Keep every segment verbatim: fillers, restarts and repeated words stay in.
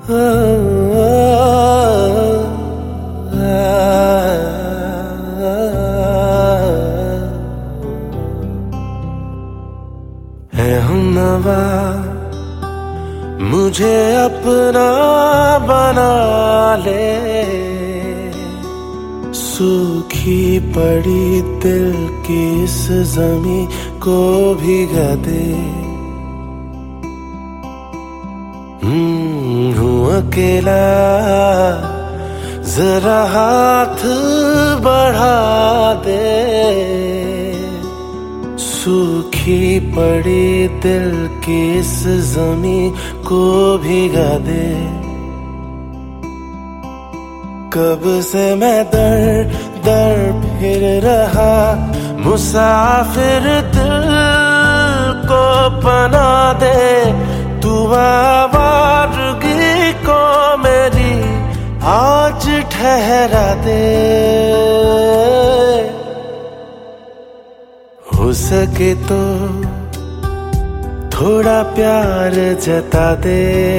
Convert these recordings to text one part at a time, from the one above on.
है हमनवा मुझे अपना बना ले, सूखी पड़ी दिल की इस ज़मीं को भिगा दे। हम्म हूँ अकेला, जरा हाथ बढ़ा दे, सूखी पड़ी दिल की इस ज़मीं को भिगा दे। कब से मैं दर दर फिर रहा, मुसाफिर दिल को पना दे, तू आवारगी को मेरी आज ठहरा दे। हो सके तो थोड़ा प्यार जता दे,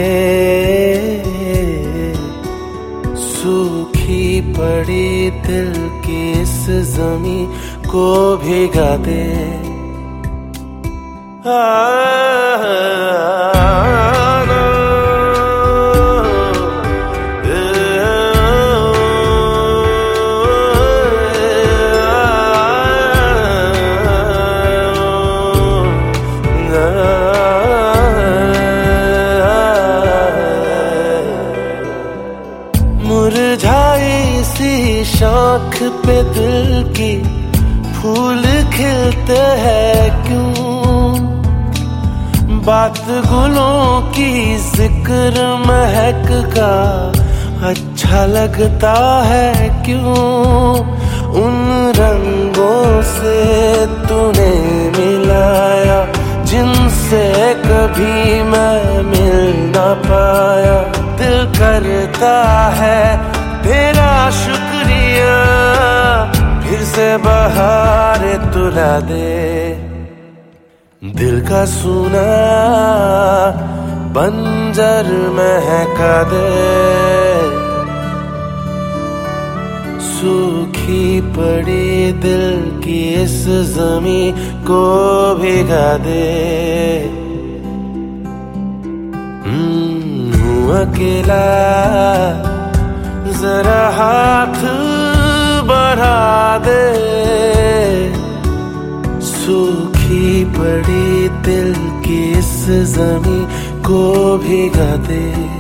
सूखी पड़ी दिल की इस ज़मीं को भिगा दे। आ, मुरझाई सी शाख पे दिल की फूल खिलते हैं क्यों, बात गुलों की जिक्र महक का अच्छा लगता है क्यों। उन रंगों से तूने मिलाया जिनसे कभी मैं मिल ना पाया, दिल करता है तेरा शुक्रिया, फिर से बहार तुला दे। दिल का सूना बंजर महका दे, सूखी पड़ी दिल की इस ज़मीं को भिगा दे। अकेला, जरा हाथ बढ़ा दे, सूखी पड़ी दिल की इस ज़मीं को भिगा दे।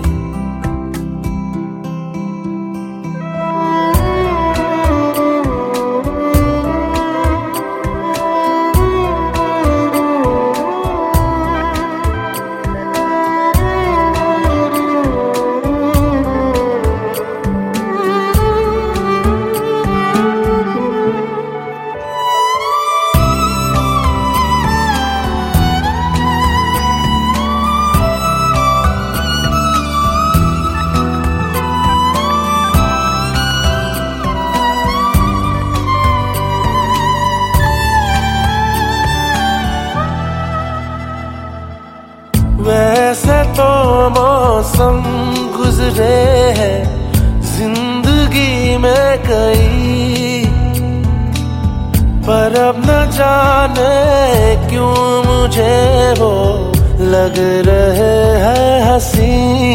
वैसे तो मौसम गुजरे हैं जिंदगी में कई, पर अब न जाने क्यों मुझे वो लग रहे हैं हंसी।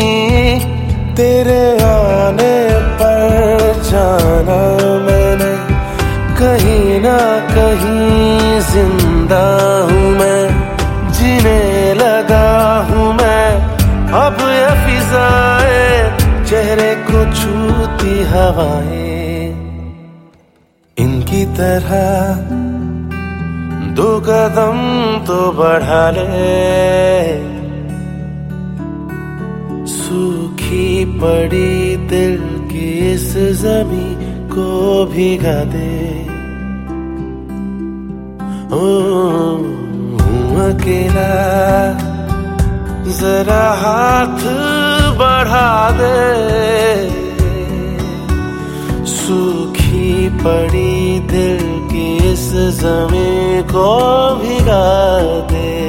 तेरे आने पर जाना मैंने कहीं ना कहीं जिंदा हूँ मैं, जीने लगा हूँ मैं अब ये फिजाएं, चेहरे को छूती हवाएं। इनकी तरह दो कदम तो बढ़ा ले, सूखी पड़ी दिल की इस ज़मीं को भिगा दे। ओ अकेला, जरा हाथ बढ़ा दे, सूखी पड़ी दिल की इस ज़मीं को भिगा दे।